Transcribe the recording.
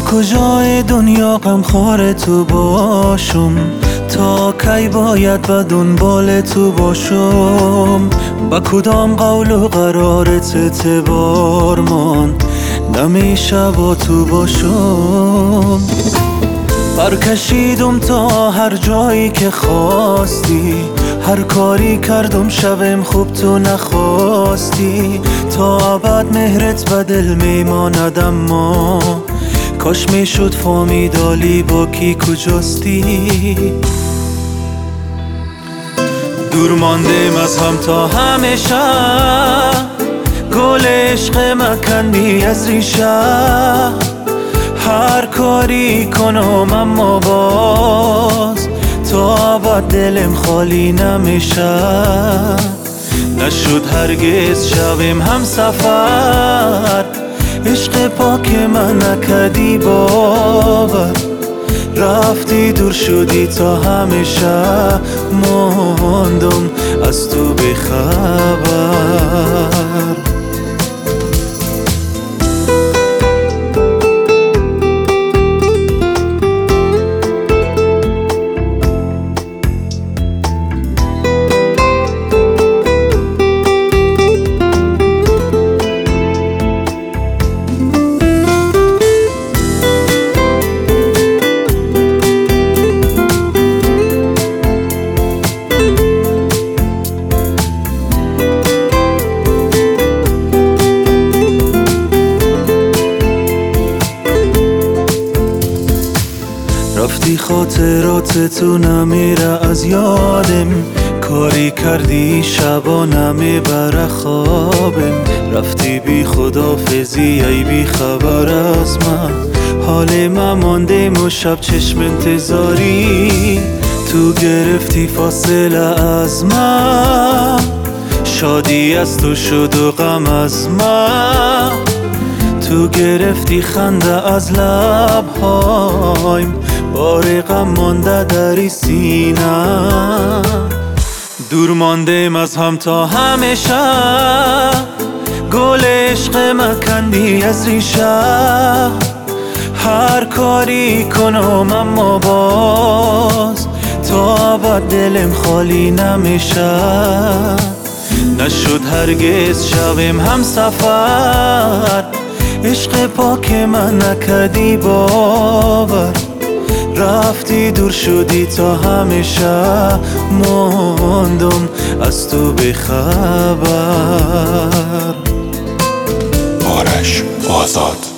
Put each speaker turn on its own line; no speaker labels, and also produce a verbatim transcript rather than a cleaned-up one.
کجای دنیا غمخوار تو باشم؟ تا کی باید به دنبال تو باشم؟ با کدام قول و قرارت اعتبار ماند نمیشه با تو باشم؟ برکشیدم تا هر جایی که خواستی، هر کاری کردم شبم خوب تو نخواستی. تا ابد مهرت به دل میماند، اما کاش میشد فهمیدالی با کی کجاستی. دور ماندیم از هم تا همیشه، گل عشق مکندی از ریشه. هر کاری کنم اما باز تا ابد دلم خالی نمیشه. نشد هرگز شویم هم سفر، عشق پاک من نکردی باور. رفتی دور شدی تا همیشه، ماندم از تو بخبر. رفتی خاطرات تو نمیره از یادم، کاری کردی شبا نمیبره خوابم. رفتی بی خدافزی ای بی خبر از من، حال من ماندیم و شب چشم انتظاری. تو گرفتی فاصله از من، شادی از تو شد و غم از من. تو گرفتی خنده از لبهایم، بار غم مانده در سینه. دور ماندیم از هم تا همیشه، گل عشق مکندی از ریشه. هر کاری کنم اما باز تا ابد دلم خالی نمیشه. نشد هرگز شویم هم سفر، عشق پاک من نکردی باور. رفتی دور شدی تا همیشه، ماندم از تو بخبر.
آرش آزاد.